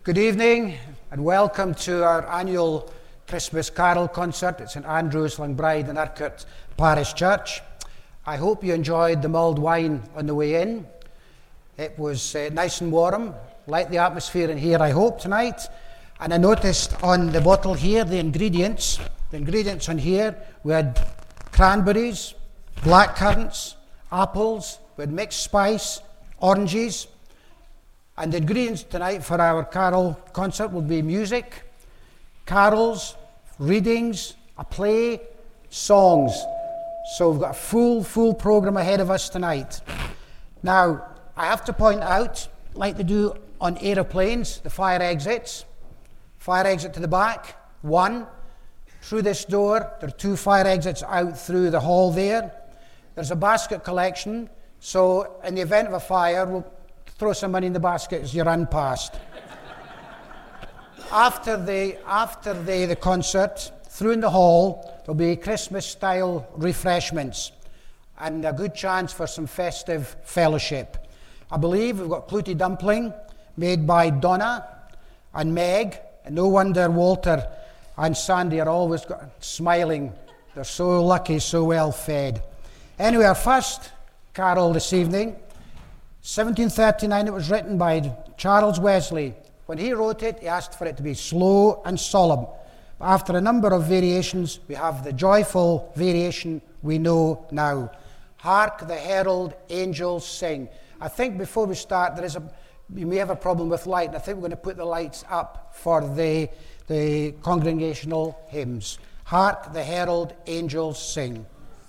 Good evening and welcome to our annual Christmas Carol concert at St Andrew's, Langbride and Urquhart Parish Church. I hope you enjoyed the mulled wine on the way in. It was nice and warm, like the atmosphere in here I hope tonight. And I noticed on the bottle here the ingredients on here, we had cranberries, blackcurrants, apples, we had mixed spice, oranges. And the ingredients tonight for our carol concert will be music, carols, readings, a play, songs. So we've got a full program ahead of us tonight. Now, I have to point out, like they do on aeroplanes, the fire exits. Fire exit to the back, one. Through this door, there are two fire exits out through the hall there. There's a basket collection, so in the event of a fire, we'll throw some money in the basket as you run past. After the concert, through in the hall, there'll be Christmas-style refreshments and a good chance for some festive fellowship. I believe we've got clouty dumpling made by Donna and Meg, and no wonder Walter and Sandy are always smiling. They're so lucky, so well fed. Anyway, our first carol this evening, 1739, it was written by Charles Wesley. When he wrote it, he asked for it to be slow and solemn. But after a number of variations, we have the joyful variation we know now. Hark the herald angels sing. I think before we start, you may have a problem with light, and I think we're going to put the lights up for the congregational hymns. Hark the herald angels sing.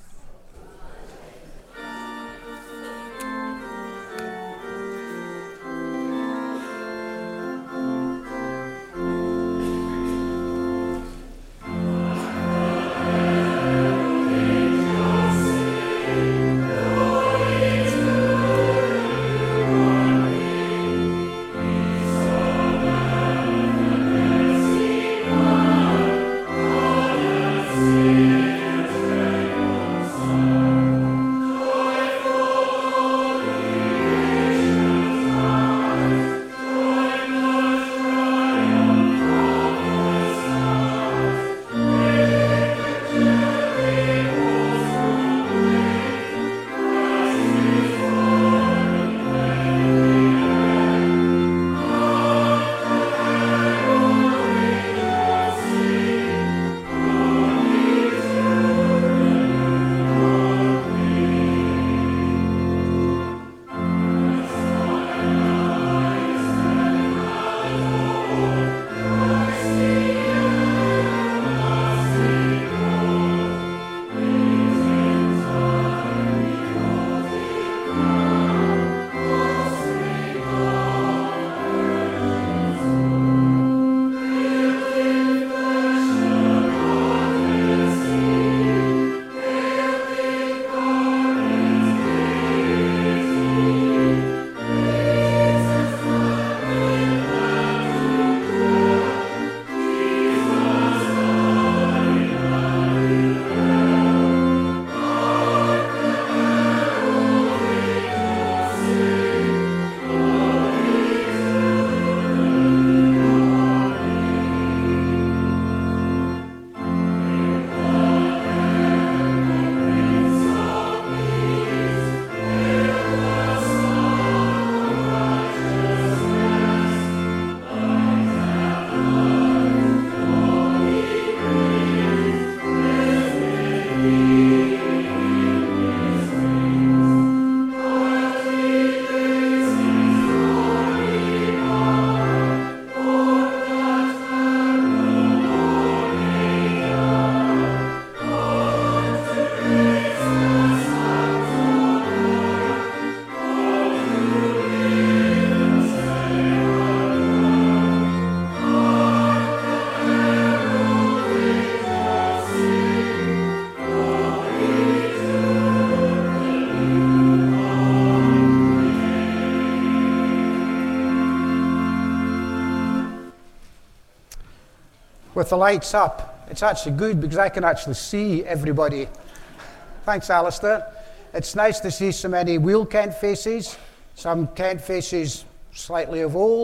With the lights up, it's actually good because I can actually see everybody. Thanks, Alistair. It's nice to see so many Wheel Kent faces, some Kent faces slightly of old,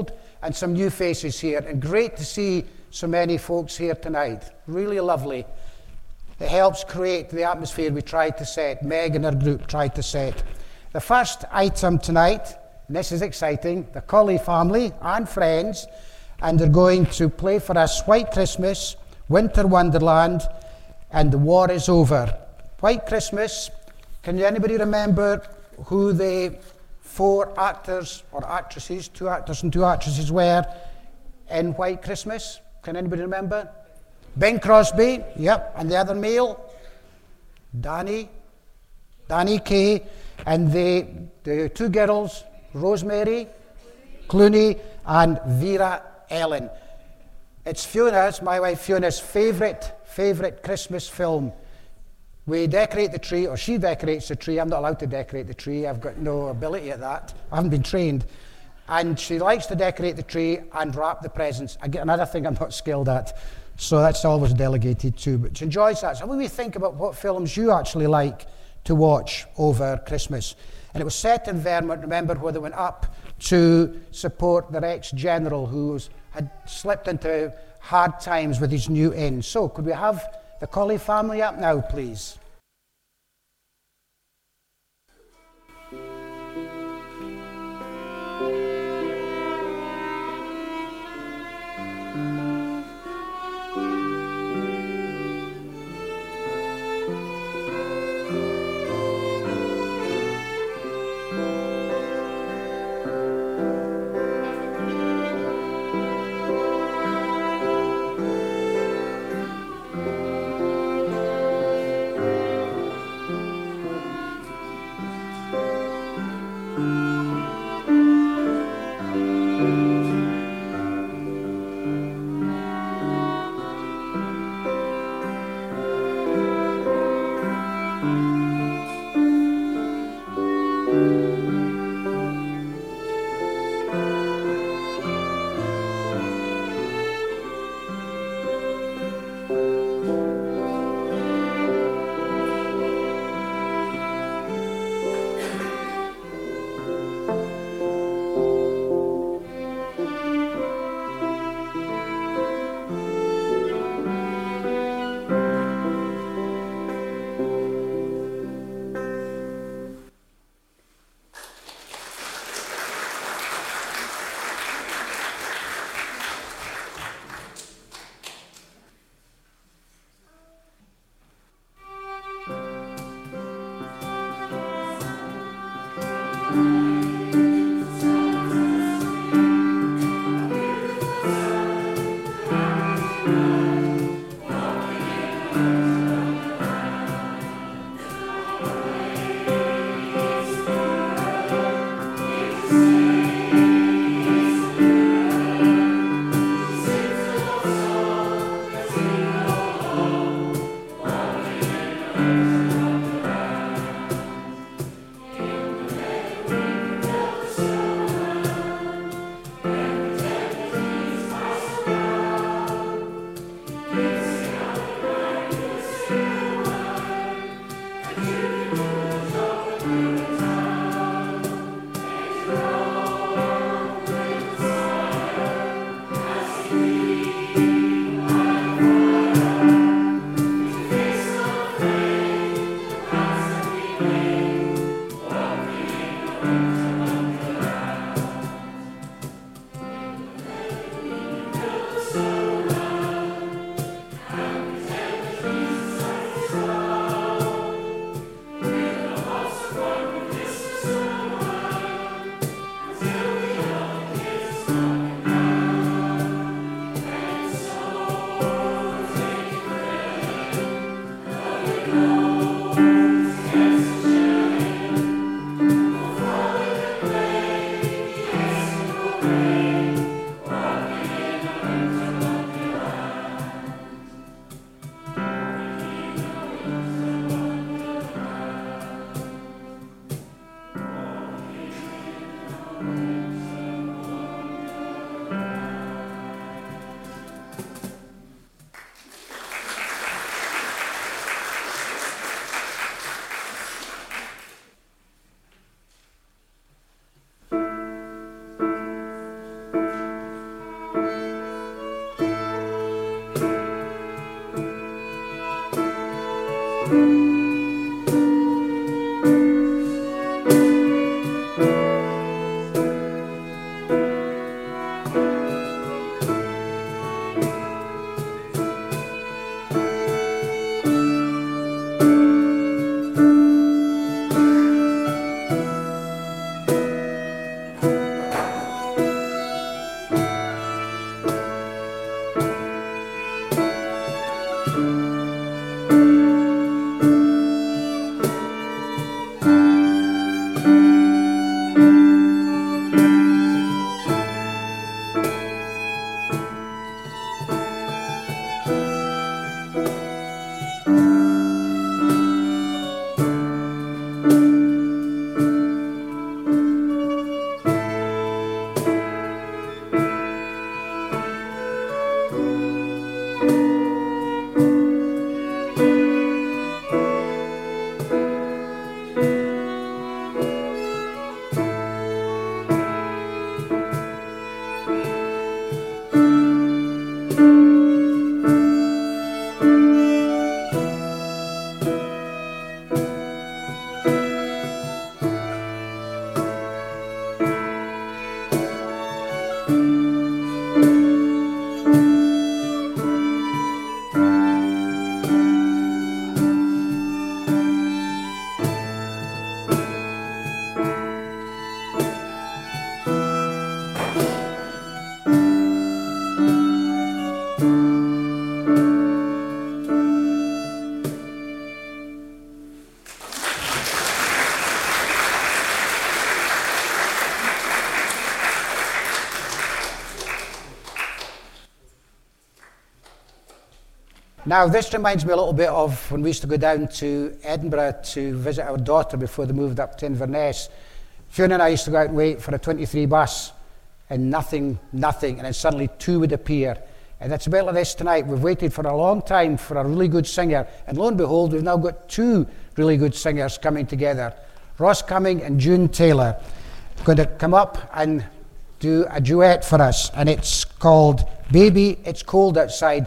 and some new faces here. And great to see so many folks here tonight. Really lovely. It helps create the atmosphere we tried to set, Meg and her group tried to set. The first item tonight, and this is exciting, the Colley family and friends, and they're going to play for us White Christmas, Winter Wonderland, and The War Is Over. White Christmas, can anybody remember who the 4 actors or actresses, 2 actors and 2 actresses were in White Christmas? Can anybody remember? Bing Crosby, yep, and the other male? Danny Kaye, and the 2 girls, Rosemary Clooney and Vera Ellen. It's Fiona's, my wife Fiona's favourite Christmas film. We decorate the tree, or she decorates the tree. I'm not allowed to decorate the tree. I've got no ability at that. I haven't been trained. And she likes to decorate the tree and wrap the presents. Another thing I'm not skilled at. So that's always delegated to. But she enjoys that. So when we think about what films you actually like to watch over Christmas. And it was set in Vermont, remember, where they went up to support their ex-general who had slipped into hard times with his new inn. So could we have the Colley family up now, please? Now, this reminds me a little bit of when we used to go down to Edinburgh to visit our daughter before they moved up to Inverness. Fiona and I used to go out and wait for a 23 bus, and nothing, and then suddenly two would appear. And it's a bit like this tonight. We've waited for a long time for a really good singer, and lo and behold, we've now got two really good singers coming together. Ross Cumming and June Taylor are going to come up and do a duet for us, and it's called Baby, It's Cold Outside.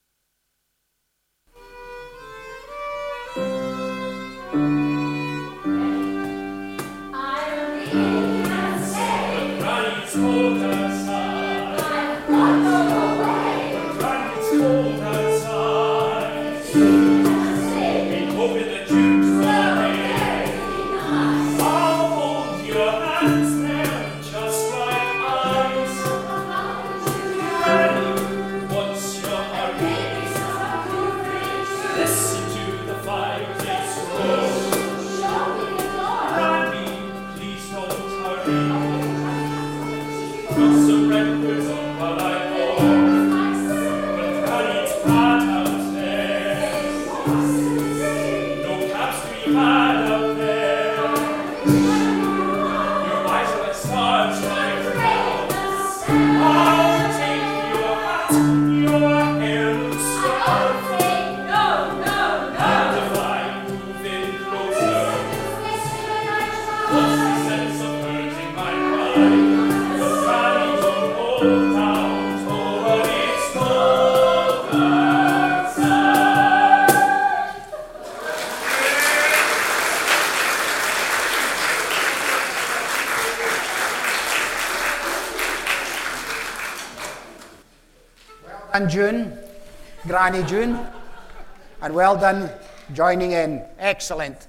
And June, Granny June, and well done joining in. Excellent.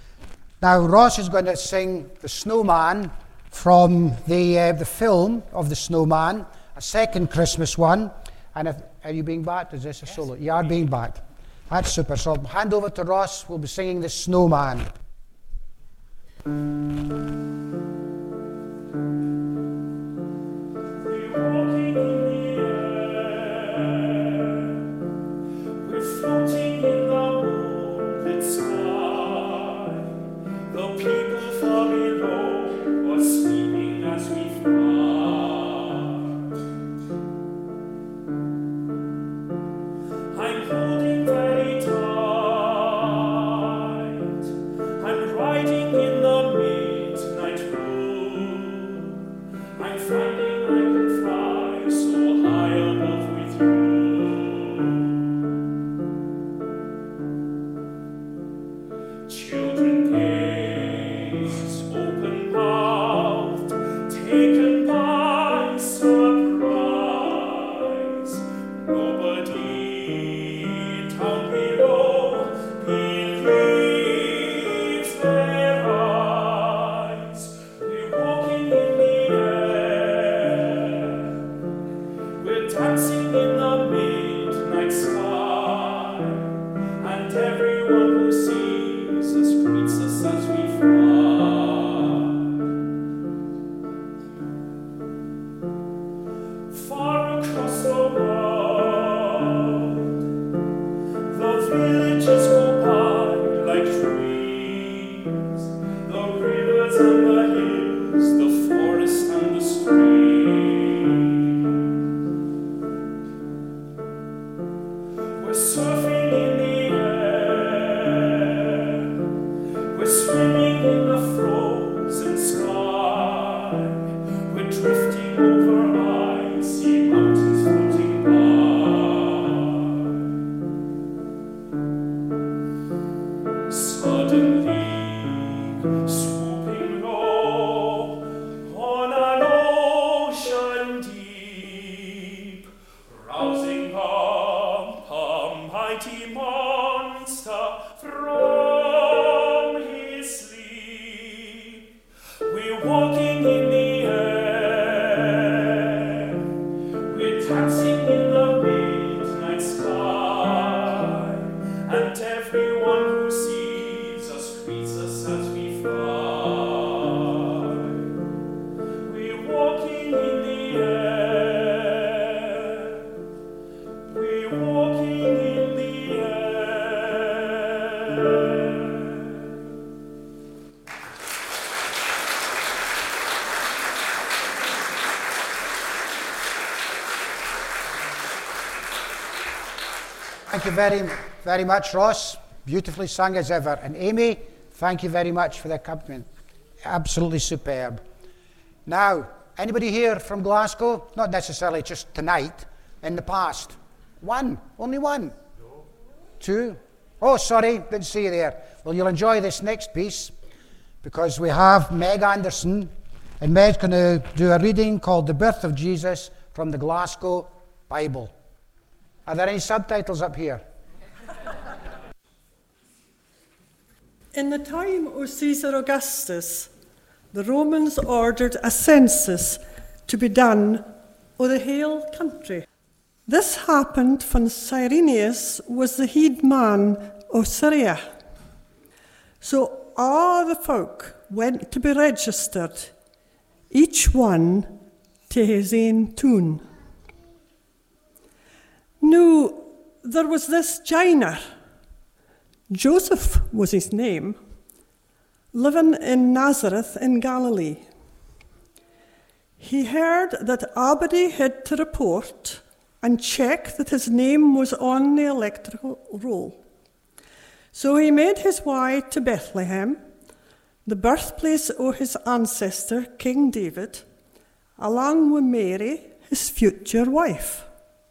Now Ross is going to sing The Snowman from the film of The Snowman, a second Christmas one. And are you being backed? Is this a solo? You are being backed. That's super. So I'll hand over to Ross. We'll be singing The Snowman. Riding in the midnight road. Thank you very much, Ross. Beautifully sung as ever. And Amy, thank you very much for the accompaniment. Absolutely superb. Now, anybody here from Glasgow? Not necessarily just tonight, in the past. One, only one. No. Two. Oh, sorry, didn't see you there. Well, you'll enjoy this next piece because we have Meg Anderson, and Meg's going to do a reading called The Birth of Jesus from the Glasgow Bible. Are there any subtitles up here? In the time of Caesar Augustus, the Romans ordered a census to be done of the whole country. This happened when Cyrenius was the head man of Syria. So all the folk went to be registered, each one to his own town. Now, there was this jiner, Joseph was his name, living in Nazareth in Galilee. He heard that everybody had to report and check that his name was on the electoral roll. So he made his way to Bethlehem, the birthplace of his ancestor, King David, along with Mary, his future wife.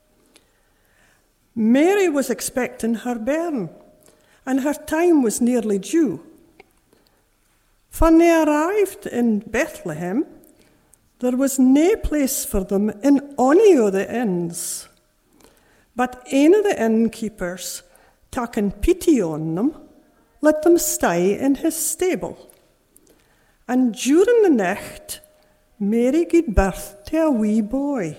Mary was expecting her bairn, and her time was nearly due. When they arrived in Bethlehem, there was no place for them in any of the inns. But one of the innkeepers, taking pity on them, let them stay in his stable. And during the night, Mary gave birth to a wee boy.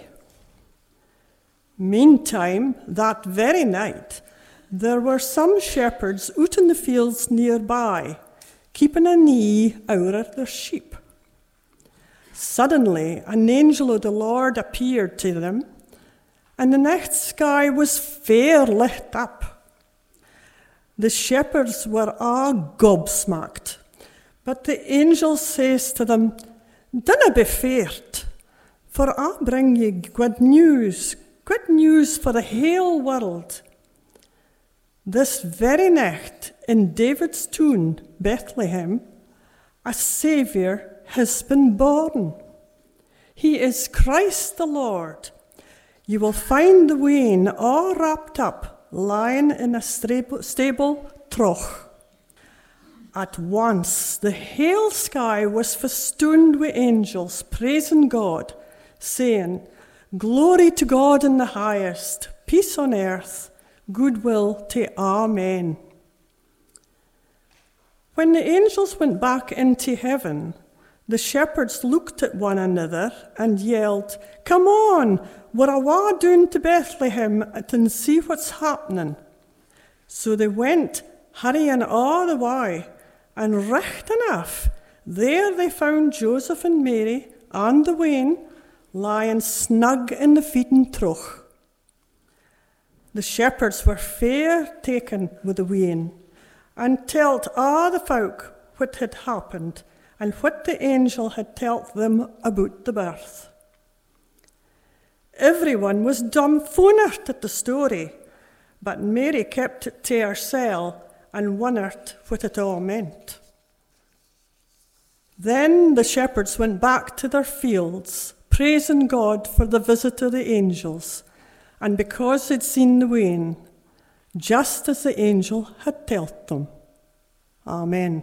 Meantime, that very night, there were some shepherds out in the fields nearby, keeping an eye over their sheep. Suddenly, an angel of the Lord appeared to them, and the night sky was fair lit up. The shepherds were all gobsmacked, but the angel says to them, "Dinna be feared, for I bring you good news for the whole world. This very night in David's town, Bethlehem, a Saviour has been born. He is Christ the Lord. You will find the wean all wrapped up, lying in a stable trough." At once the whole sky was festooned with angels praising God, saying, "Glory to God in the highest, peace on earth, goodwill to all men." When the angels went back into heaven, The shepherds looked at one another and yelled, "Come on, we're awa down to Bethlehem to see what's happening." So they went, hurrying all the way, and recht enough, there they found Joseph and Mary and the wean lying snug in the feeding trough. The shepherds were fair taken with the wean, and told all the folk what had happened, and what the angel had told them about the birth. Everyone was dumbfounded at the story, but Mary kept it to herself and wondered what it all meant. Then the shepherds went back to their fields, praising God for the visit of the angels, and because they'd seen the wean, just as the angel had told them. Amen.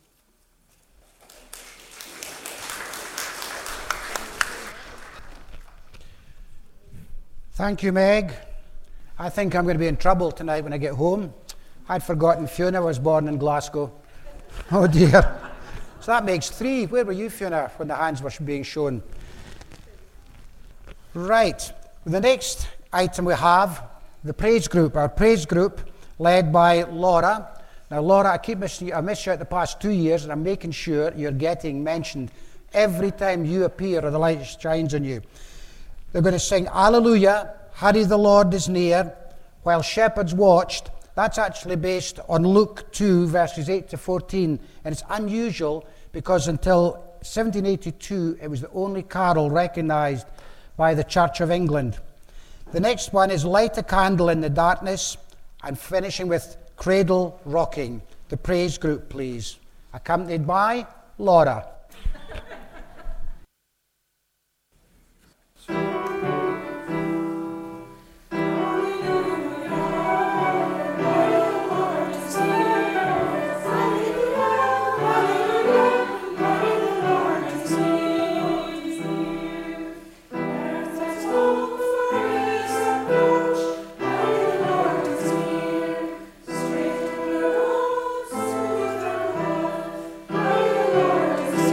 Thank you, Meg. I think I'm going to be in trouble tonight when I get home. I'd forgotten Fiona was born in Glasgow. Oh dear. So that makes 3. Where were you, Fiona, when the hands were being shown? Right. The next item we have, the praise group. Our praise group led by Laura. Now, Laura, I missed you out the past 2 years, and I'm making sure you're getting mentioned every time you appear or the light shines on you. They're going to sing Alleluia, Hurry the Lord is near, while shepherds watched. That's actually based on Luke 2, verses 8 to 14. And it's unusual because until 1782, it was the only carol recognised by the Church of England. The next one is Light a Candle in the Darkness, and finishing with Cradle Rocking. The praise group, please. Accompanied by Laura. Straight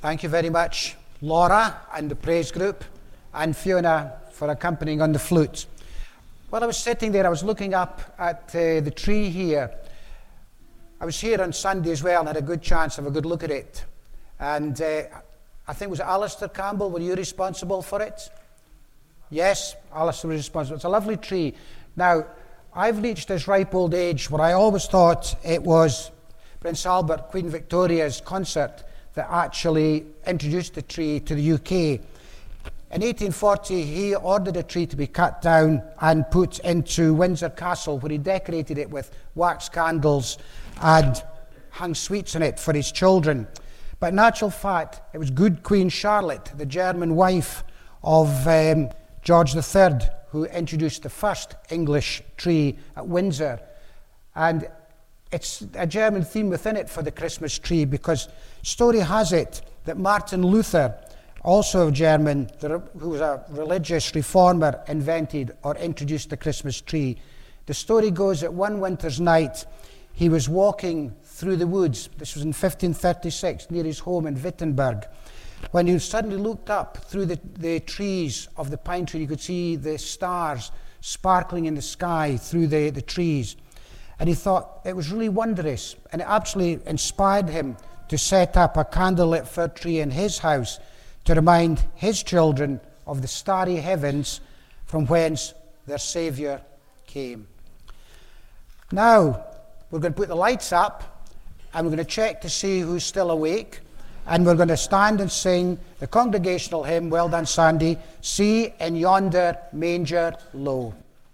Thank you very much, Laura and the praise group, and Fiona for accompanying on the flute. While I was sitting there, I was looking up at the tree here. I was here on Sunday as well and had a good chance to have a good look at it. And I think, was it Alistair Campbell? Were you responsible for it? Yes, Alistair was responsible. It's a lovely tree. Now, I've reached this ripe old age where I always thought it was Prince Albert, Queen Victoria's consort that actually introduced the tree to the UK. In 1840, he ordered a tree to be cut down and put into Windsor Castle, where he decorated it with wax candles and hung sweets on it for his children. But in actual fact, it was good Queen Charlotte, the German wife of George III, who introduced the first English tree at Windsor. And it's a German theme within it for the Christmas tree, because story has it that Martin Luther, also a German, who was a religious reformer, invented or introduced the Christmas tree. The story goes that one winter's night, he was walking through the woods. This was in 1536, near his home in Wittenberg, when he suddenly looked up through the trees of the pine tree. You could see the stars sparkling in the sky through the trees. And he thought it was really wondrous, and it absolutely inspired him to set up a candlelit fir tree in his house to remind his children of the starry heavens from whence their Saviour came. Now, we're going to put the lights up, and we're going to check to see who's still awake, and we're going to stand and sing the congregational hymn, Well Done Sandy, See in Yonder Manger Low.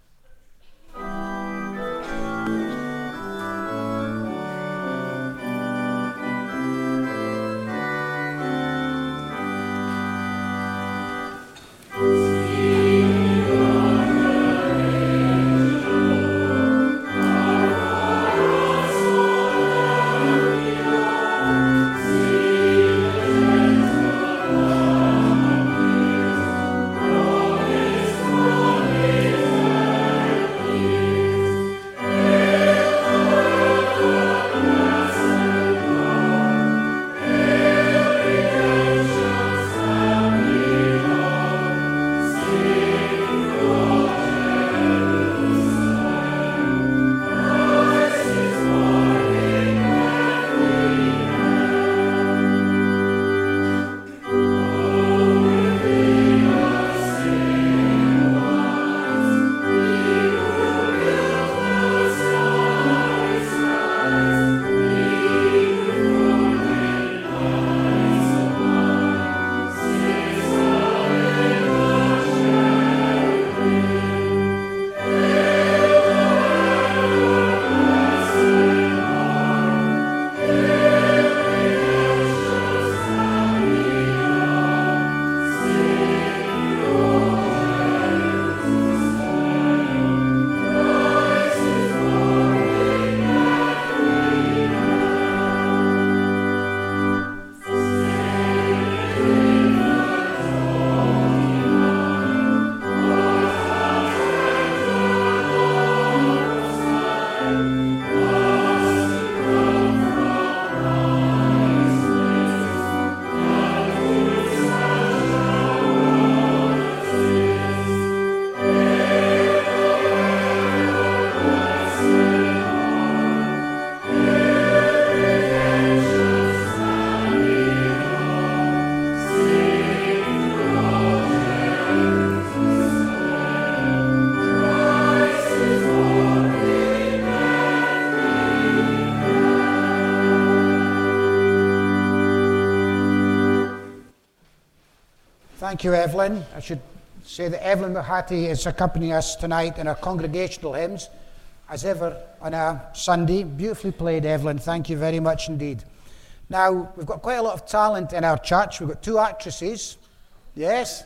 Thank you, Evelyn. I should say that Evelyn Mahati is accompanying us tonight in our congregational hymns, as ever on a Sunday. Beautifully played, Evelyn. Thank you very much indeed. Now, we've got quite a lot of talent in our church. We've got two actresses, yes,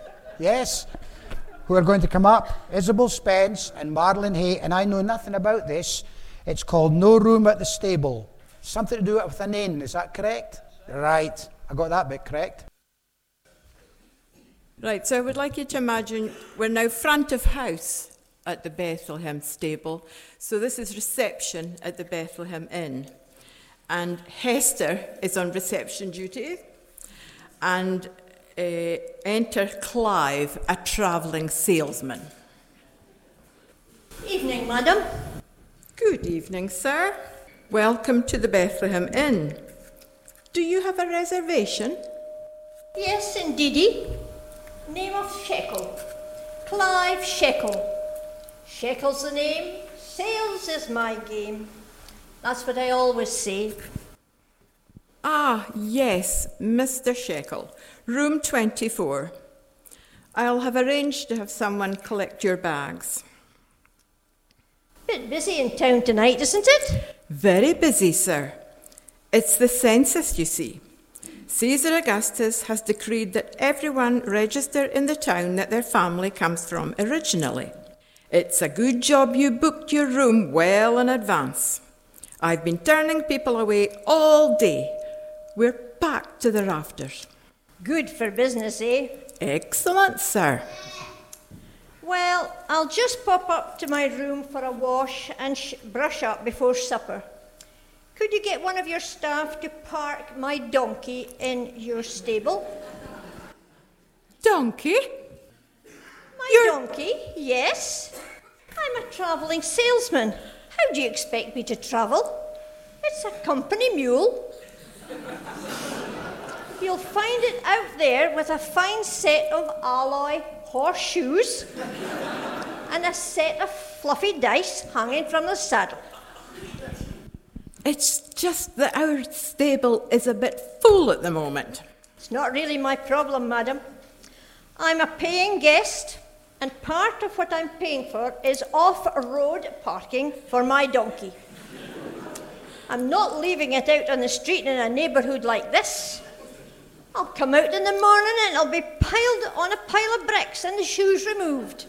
who are going to come up, Isabel Spence and Marilyn Hay, and I know nothing about this. It's called No Room at the Stable. Something to do with an inn, is that correct? Right, I got that bit correct. Right, so I would like you to imagine we're now front of house at the Bethlehem stable. So this is reception at the Bethlehem Inn. And Hester is on reception duty. and enter Clive, a travelling salesman. Evening, madam. Good evening, sir. Welcome to the Bethlehem Inn. Do you have a reservation? Yes, indeedy. Name of Shekel. Clive Shekel. Shekel's the name, sales is my game. That's what I always say. Ah, yes, Mr. Shekel, room 24. I'll have arranged to have someone collect your bags. Bit busy in town tonight, isn't it? Very busy, sir. It's the census, you see. Caesar Augustus has decreed that everyone register in the town that their family comes from originally. It's a good job you booked your room well in advance. I've been turning people away all day. We're packed to the rafters. Good for business, eh? Excellent, sir. Well, I'll just pop up to my room for a wash and brush up before supper. Could you get one of your staff to park my donkey in your stable? Donkey? My donkey, yes. I'm a travelling salesman. How do you expect me to travel? It's a company mule. You'll find it out there with a fine set of alloy horseshoes and a set of fluffy dice hanging from the saddle. It's just that our stable is a bit full at the moment. It's not really my problem, madam. I'm a paying guest, and part of what I'm paying for is off-road parking for my donkey. I'm not leaving it out on the street in a neighbourhood like this. I'll come out in the morning and it'll be piled on a pile of bricks and the shoes removed.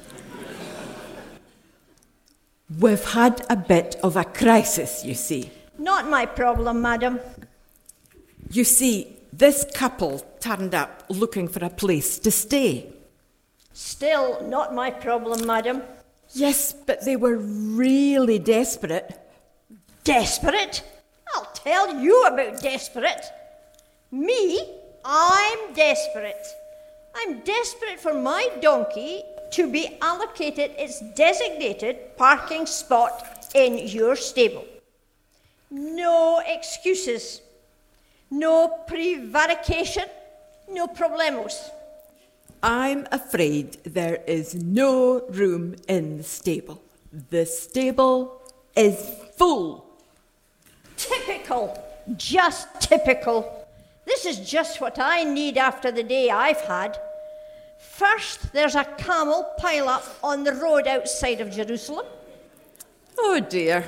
We've had a bit of a crisis, you see. Not my problem, madam. You see, this couple turned up looking for a place to stay. Still not my problem, madam. Yes, but they were really desperate. Desperate? I'll tell you about desperate. Me? I'm desperate. I'm desperate for my donkey to be allocated its designated parking spot in your stable. No excuses. No prevarication. No problemos. I'm afraid there is no room in the stable. The stable is full. Typical. Just typical. This is just what I need after the day I've had. First, there's a camel pile-up on the road outside of Jerusalem. Oh dear.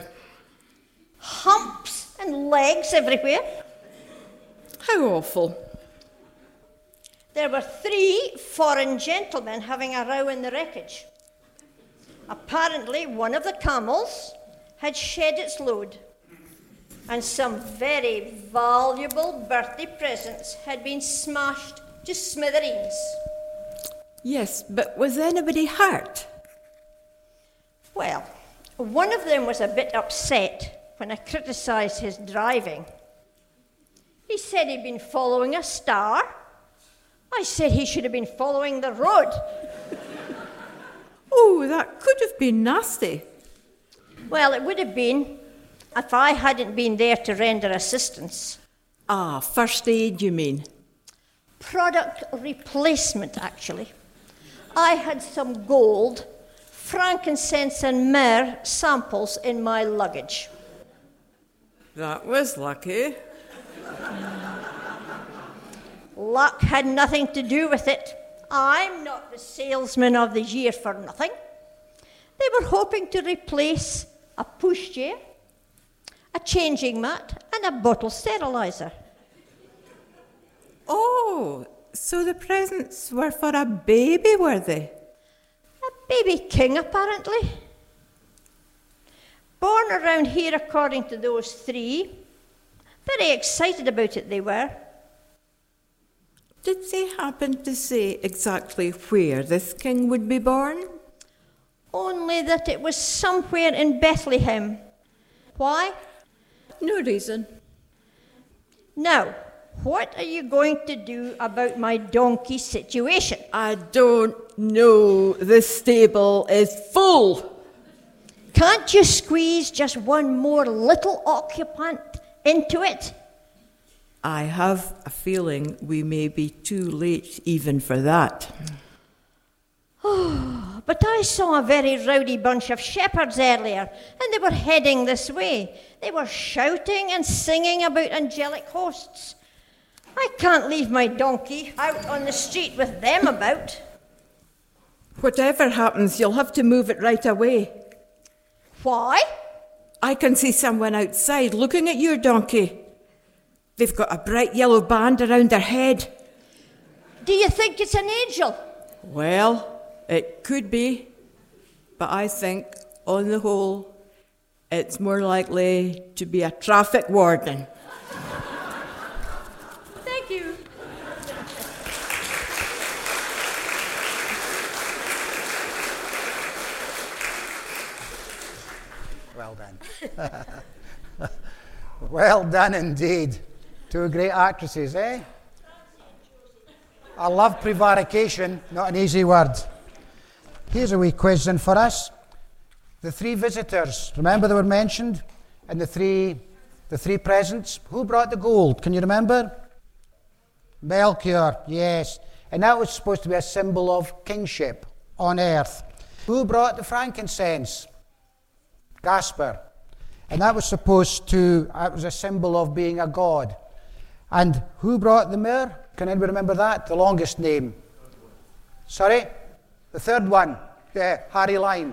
Humps and legs everywhere. How awful. There were 3 foreign gentlemen having a row in the wreckage. Apparently, one of the camels had shed its load, and some very valuable birthday presents had been smashed to smithereens. Yes, but was anybody hurt? Well, one of them was a bit upset when I criticised his driving. He said he'd been following a star. I said he should have been following the road. Oh, that could have been nasty. Well, it would have been if I hadn't been there to render assistance. Ah, first aid, you mean? Product replacement, actually. I had some gold, frankincense and myrrh samples in my luggage. That was lucky. Luck had nothing to do with it. I'm not the salesman of the year for nothing. They were hoping to replace a pushchair, a changing mat, and a bottle steriliser. Oh, so the presents were for a baby, were they? A baby king, apparently. Born around here, according to those 3. Very excited about it, they were. Did they happen to say exactly where this king would be born? Only that it was somewhere in Bethlehem. Why? No reason. Now, What are you going to do about my donkey situation? I don't know. The stable is full. Can't you squeeze just one more little occupant into it? I have a feeling we may be too late even for that. Oh, but I saw a very rowdy bunch of shepherds earlier, and they were heading this way. They were shouting and singing about angelic hosts. I can't leave my donkey out on the street with them about. Whatever happens, you'll have to move it right away. Why? I can see someone outside looking at your donkey. They've got a bright yellow band around their head. Do you think it's an angel? Well, it could be, but I think, on the whole, it's more likely to be a traffic warden. Thank you. Well done. Well done indeed. Two great actresses, eh? I love prevarication, not an easy word. Here's a wee quiz then for us. The three visitors, remember they were mentioned? And the three presents. Who brought the gold? Can you remember? Melchior, yes. And that was supposed to be a symbol of kingship on earth. Who brought the frankincense? Gaspar. And that was supposed to, it was a symbol of being a god. And who brought the myrrh? Can anybody remember that? The longest name. Sorry? The third one. Yeah, Harry Lime.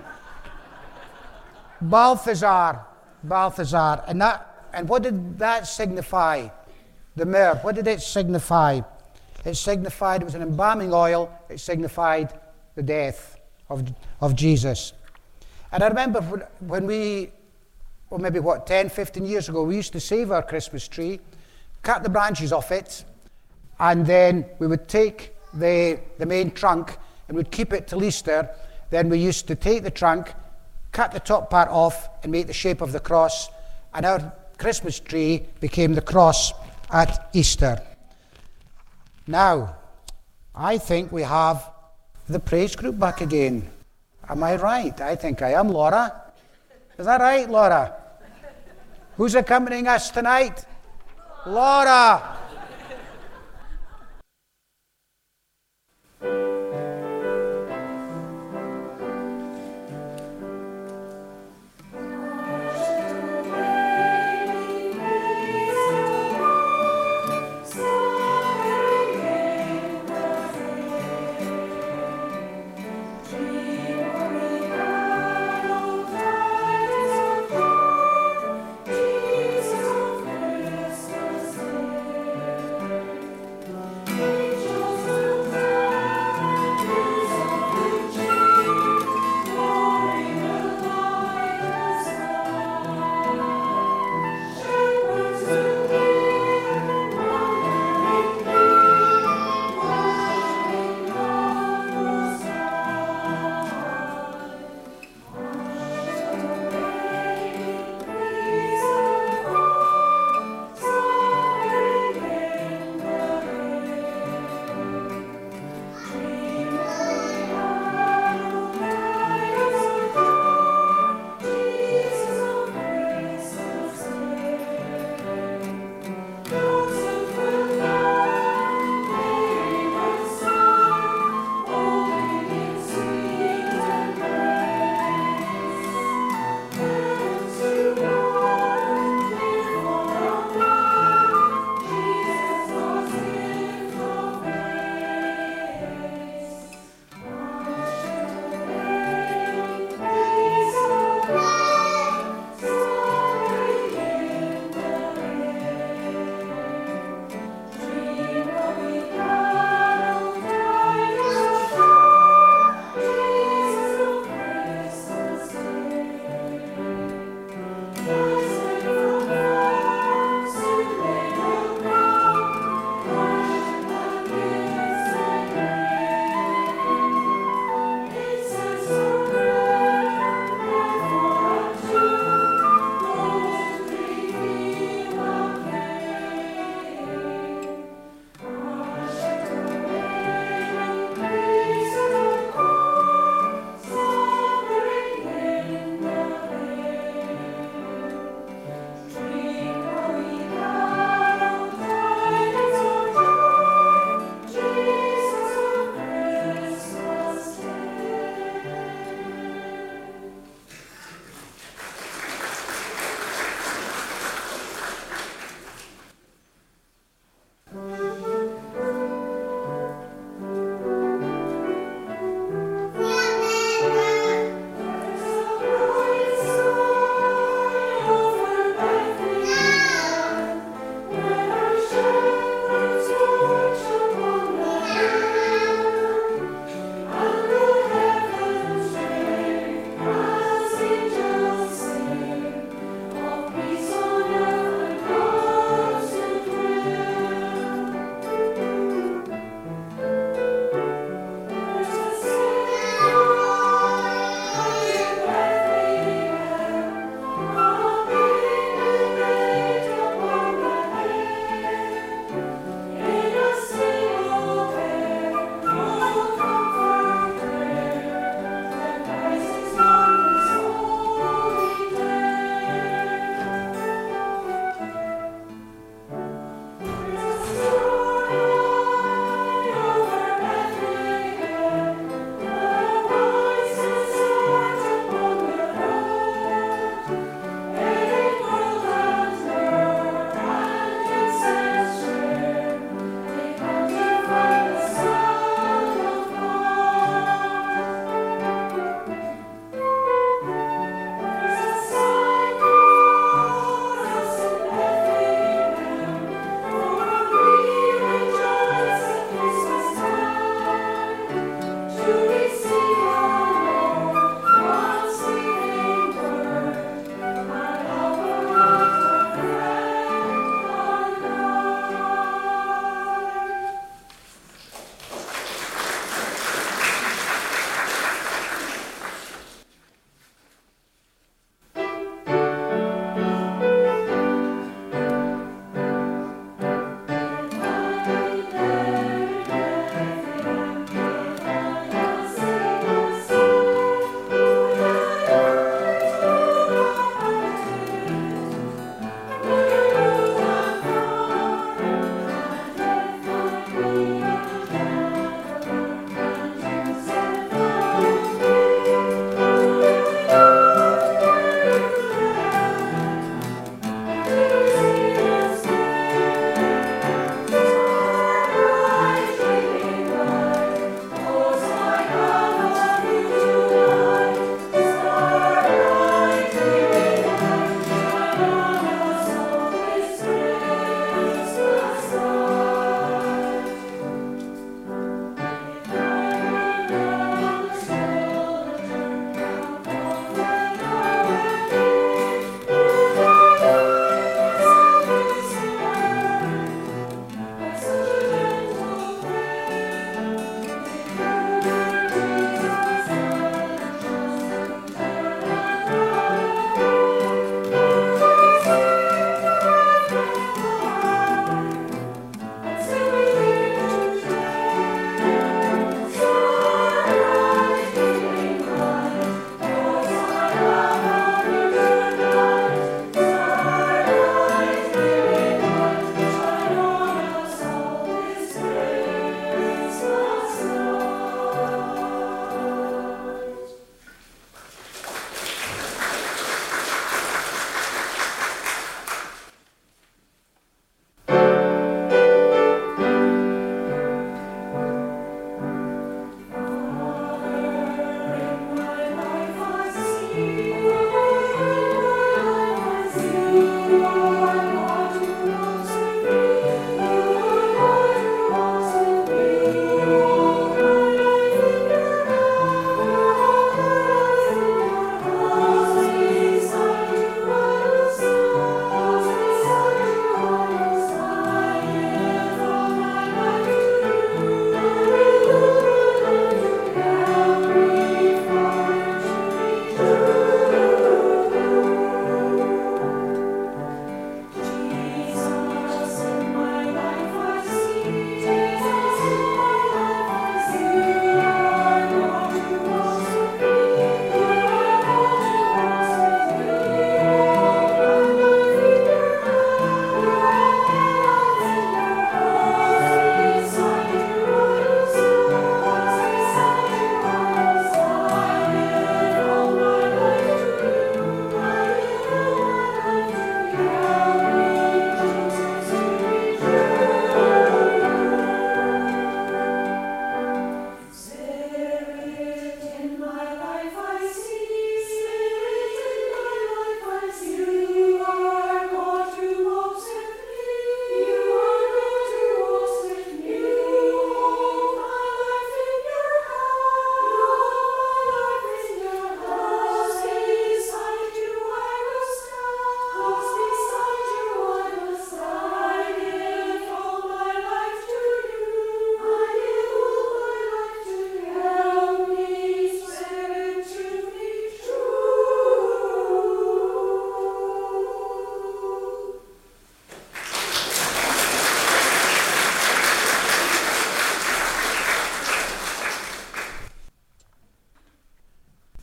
Balthazar. And what did that signify? The myrrh. What did it signify? It signified, it was an embalming oil. It signified the death of Jesus. And I remember when we, or maybe 10, 15 years ago, we used to save our Christmas tree, cut the branches off it, and then we would take the main trunk and we'd keep it till Easter. Then we used to take the trunk, cut the top part off and make the shape of the cross, and our Christmas tree became the cross at Easter. Now, I think we have the praise group back again. Am I right? I think I am, Laura. Is that right, Laura? Who's accompanying us tonight? Laura!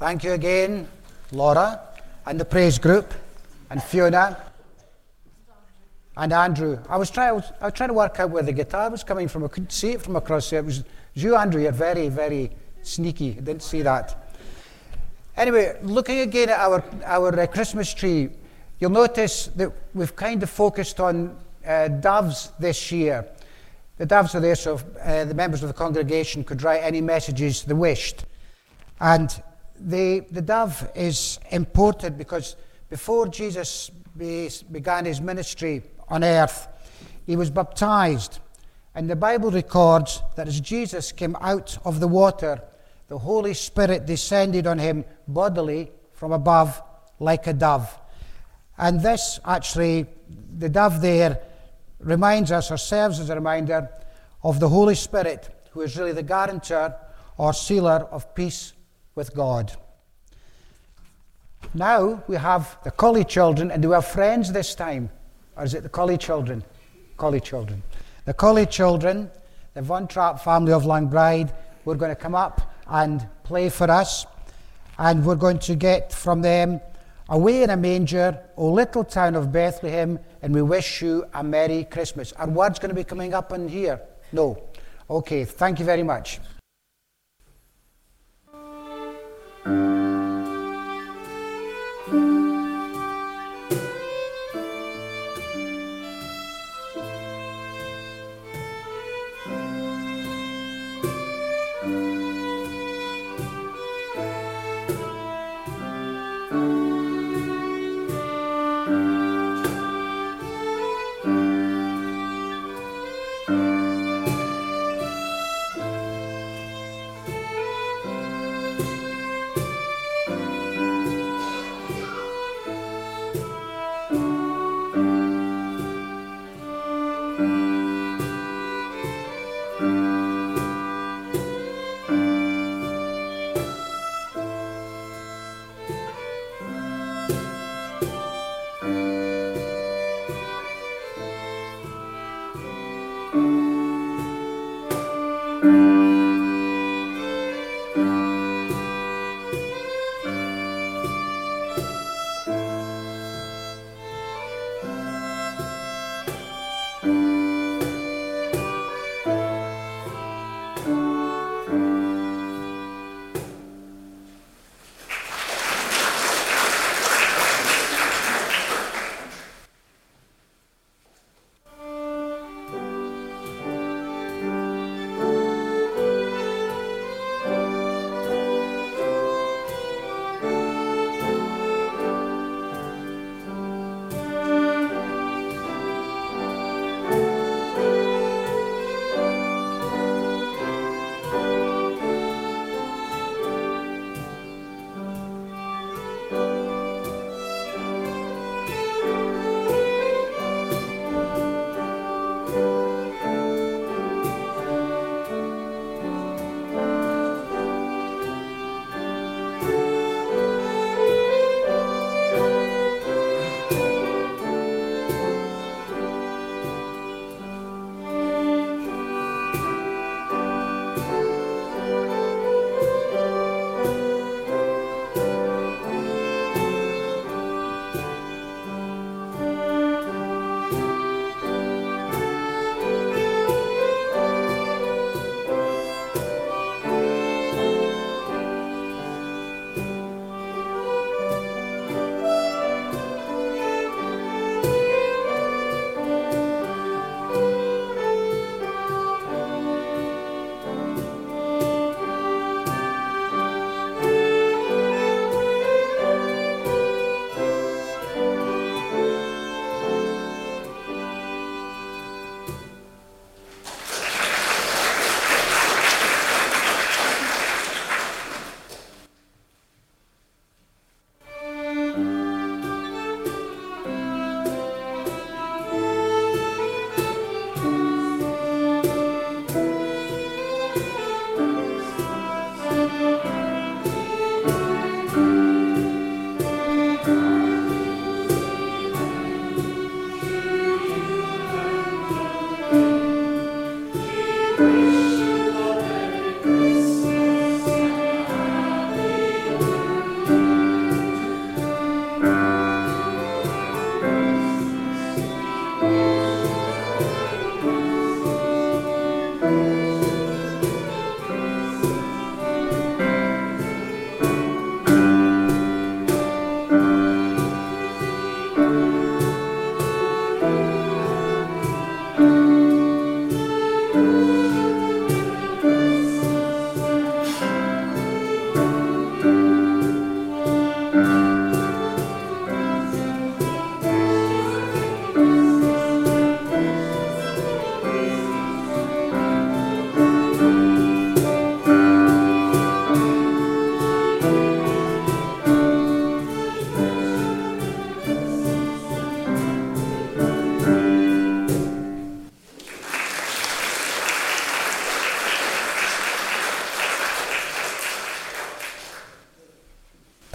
Thank you again, Laura, and the praise group, and Fiona, and Andrew. I was trying to work out where the guitar was coming from. I couldn't see it from across there. It was you, Andrew. You're very, very sneaky. I didn't see that. Anyway, looking again at our Christmas tree, you'll notice that we've kind of focused on doves this year. The doves are there so the members of the congregation could write any messages they wished. And the dove is important because before Jesus began his ministry on earth, he was baptized. And the Bible records that as Jesus came out of the water, the Holy Spirit descended on him bodily from above like a dove. And this actually, the dove there, reminds us or serves as a reminder of the Holy Spirit, who is really the guarantor or sealer of peace with God. Now we have the Colley children, and do we have friends this time? Or is it the Colley children? Colley children. The Colley children, the Von Trapp family of Langbride, we're going to come up and play for us. And we're going to get from them Away in a Manger, O Little Town of Bethlehem, and we wish you a Merry Christmas. Are words going to be coming up in here? No. Okay, thank you very much.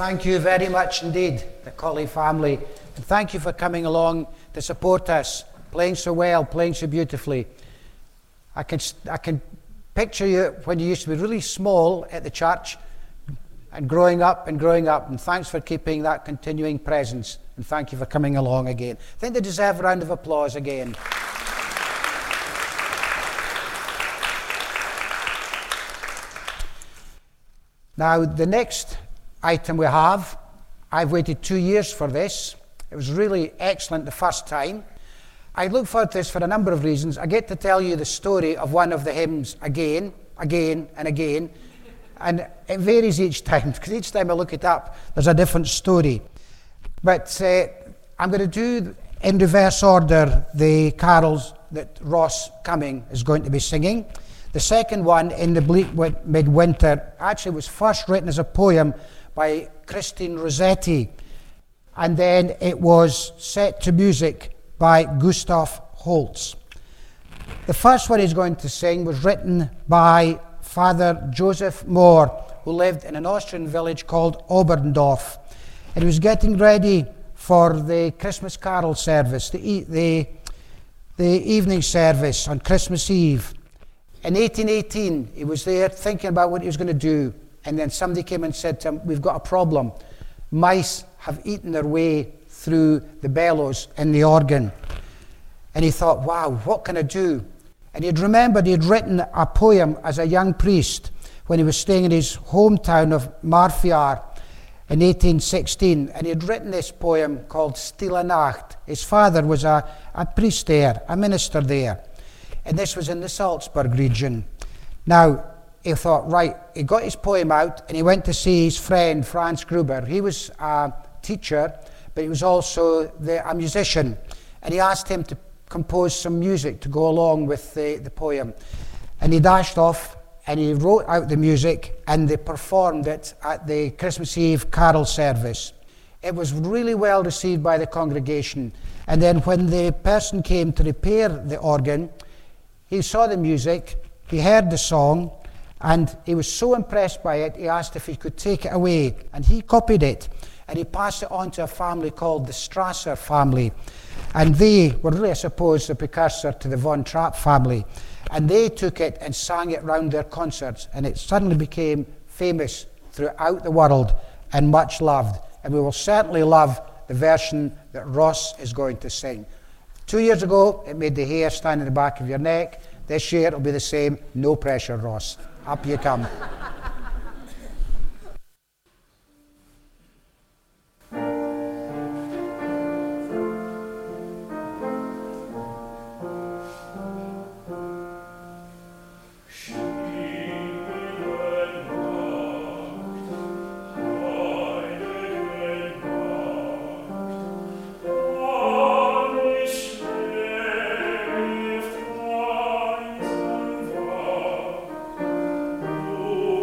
Thank you very much indeed, the Colley family. And thank you for coming along to support us, playing so well, playing so beautifully. I can picture you when you used to be really small at the church and growing up. And thanks for keeping that continuing presence. And thank you for coming along again. I think they deserve a round of applause again. Now, the next item we have, I've waited 2 years for this. It was really excellent the first time. I look forward to this for a number of reasons. I get to tell you the story of one of the hymns again, and again. And it varies each time, because each time I look it up, there's a different story. But I'm going to do, in reverse order, the carols that Ross Cumming is going to be singing. The second one, In the Bleak Midwinter, actually was first written as a poem by Christine Rossetti, and then it was set to music by Gustav Holst. The first one he's going to sing was written by Father Joseph Mohr, who lived in an Austrian village called Oberndorf, and he was getting ready for the Christmas carol service, the evening service on Christmas Eve. In 1818, he was there thinking about what he was going to do, and then somebody came and said to him, "We've got a problem. Mice have eaten their way through the bellows in the organ." And he thought, wow, what can I do? And he'd remembered he'd written a poem as a young priest when he was staying in his hometown of Marfiar in 1816, and he'd written this poem called Stille Nacht. His father was a priest there, a minister there. And this was in the Salzburg region. Now, he thought, right, he got his poem out and he went to see his friend, Franz Gruber. He was a teacher, but he was also a musician. And he asked him to compose some music to go along with the poem. And he dashed off and he wrote out the music and they performed it at the Christmas Eve carol service. It was really well received by the congregation. And then when the person came to repair the organ, he saw the music, he heard the song, and he was so impressed by it, he asked if he could take it away. And he copied it, and he passed it on to a family called the Strasser family. And they were really, I suppose, the precursor to the Von Trapp family. And they took it and sang it round their concerts, and it suddenly became famous throughout the world and much loved. And we will certainly love the version that Ross is going to sing. 2 years ago, it made the hair stand in the back of your neck. This year, it'll be the same. No pressure, Ross. Up you come. Oh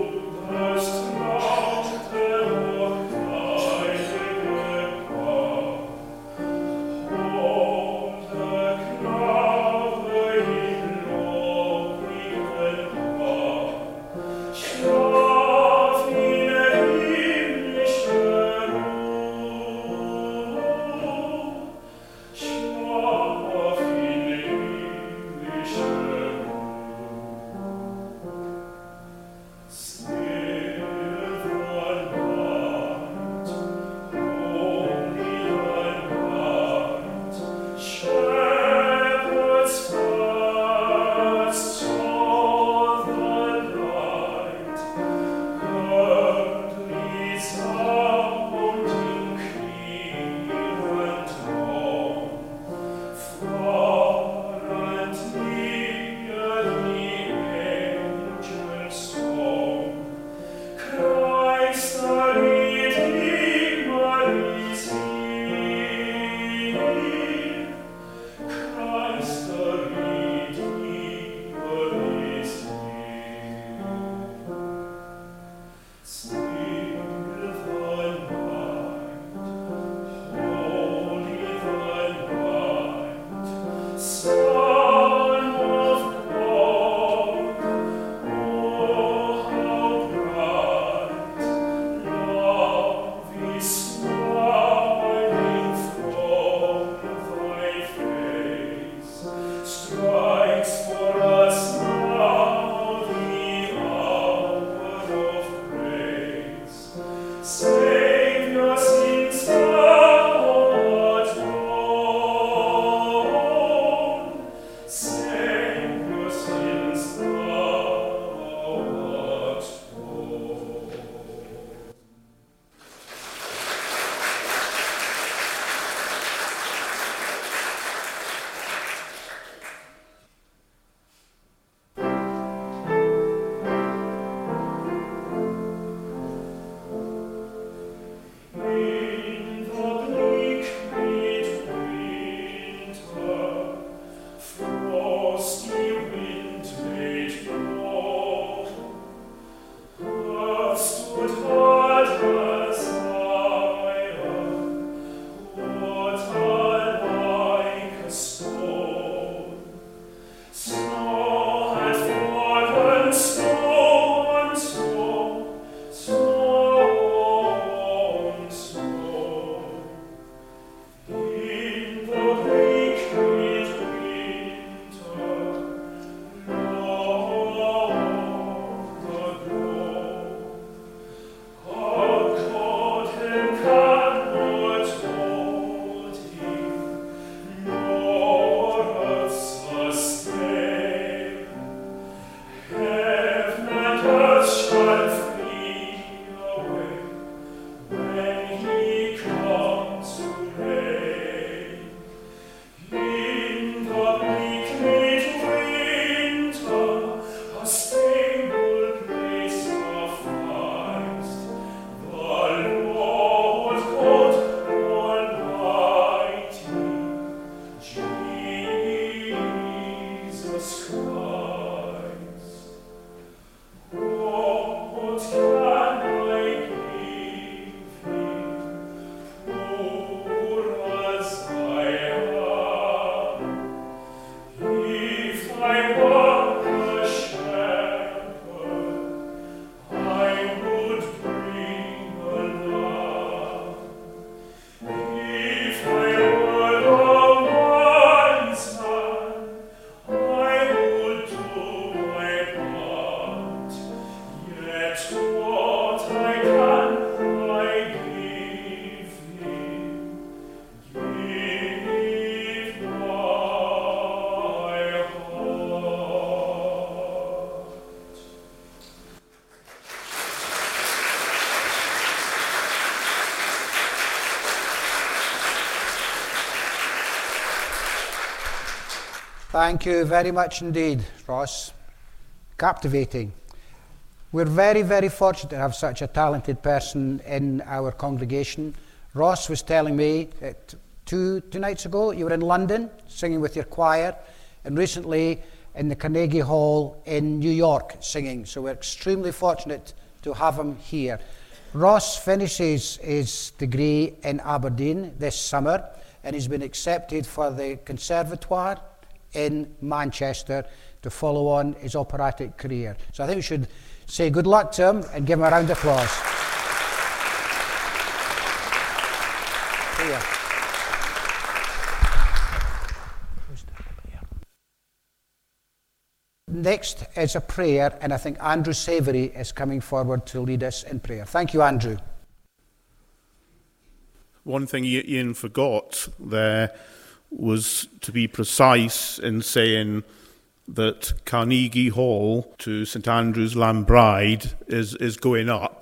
Thank you very much indeed, Ross. Captivating. We're very, very fortunate to have such a talented person in our congregation. Ross was telling me that two nights ago you were in London singing with your choir, and recently in the Carnegie Hall in New York singing. So we're extremely fortunate to have him here. Ross finishes his degree in Aberdeen this summer, and he's been accepted for the Conservatoire in Manchester to follow on his operatic career. So I think we should say good luck to him and give him a round of applause. Here. Next is a prayer, and I think Andrew Savory is coming forward to lead us in prayer. Thank you, Andrew. One thing Ian forgot there was to be precise in saying that Carnegie Hall to St Andrew's Lambride is going up.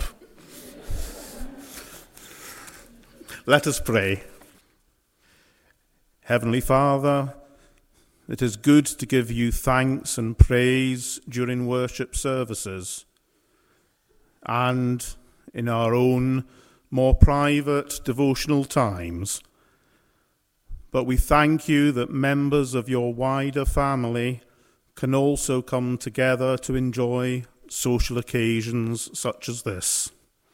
Let us pray. Heavenly Father, it is good to give you thanks and praise during worship services and in our own more private devotional times. But we thank you that members of your wider family can also come together to enjoy social occasions such as this.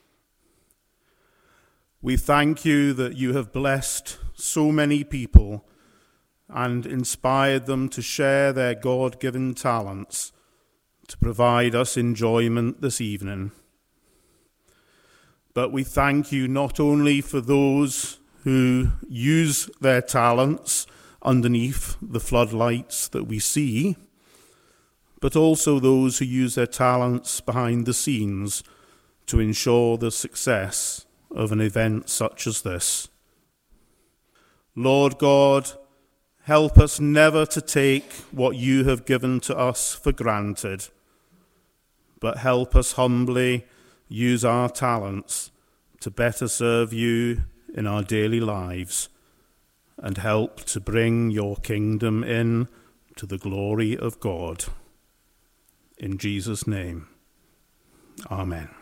We thank you that you have blessed so many people and inspired them to share their God-given talents to provide us enjoyment this evening. But we thank you not only for those who use their talents underneath the floodlights that we see, but also those who use their talents behind the scenes to ensure the success of an event such as this. Lord God, help us never to take what you have given to us for granted, but help us humbly use our talents to better serve you in our daily lives and help to bring your kingdom in to the glory of God. In Jesus' name, amen.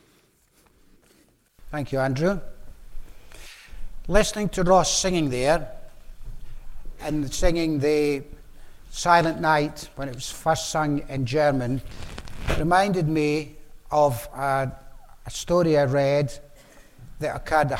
Thank you, Andrew. Listening to Ross singing there, and singing the Silent Night when it was first sung in German, reminded me of a story I read that occurred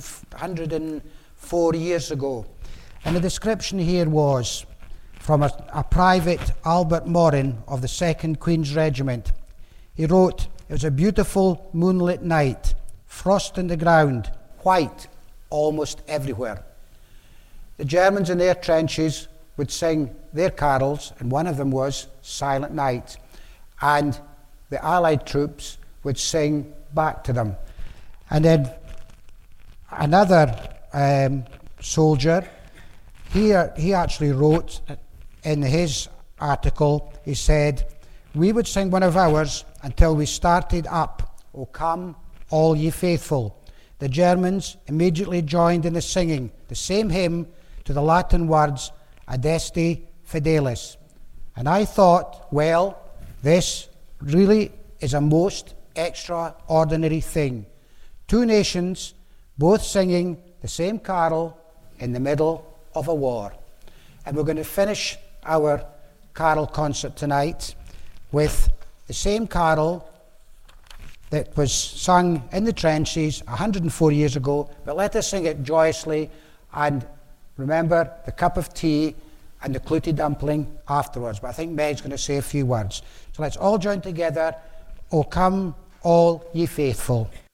104 years ago. And the description here was from a private Albert Morin of the 2nd Queen's Regiment. He wrote, "It was a beautiful moonlit night, frost in the ground, white almost everywhere. The Germans in their trenches would sing their carols, and one of them was Silent Night, and the Allied troops would sing back to them." And then another soldier, he actually wrote in his article, he said, "We would sing one of ours until we started up, 'O come, all ye faithful.' The Germans immediately joined in the singing, the same hymn to the Latin words, Adeste Fidelis. And I thought, well, this really is a most extraordinary thing. Two nations, both singing the same carol in the middle of a war." And we're going to finish our carol concert tonight with the same carol that was sung in the trenches 104 years ago, but let us sing it joyously and remember the cup of tea and the clouty dumpling afterwards. But I think Meg's going to say a few words. So let's all join together. "O come, all ye faithful."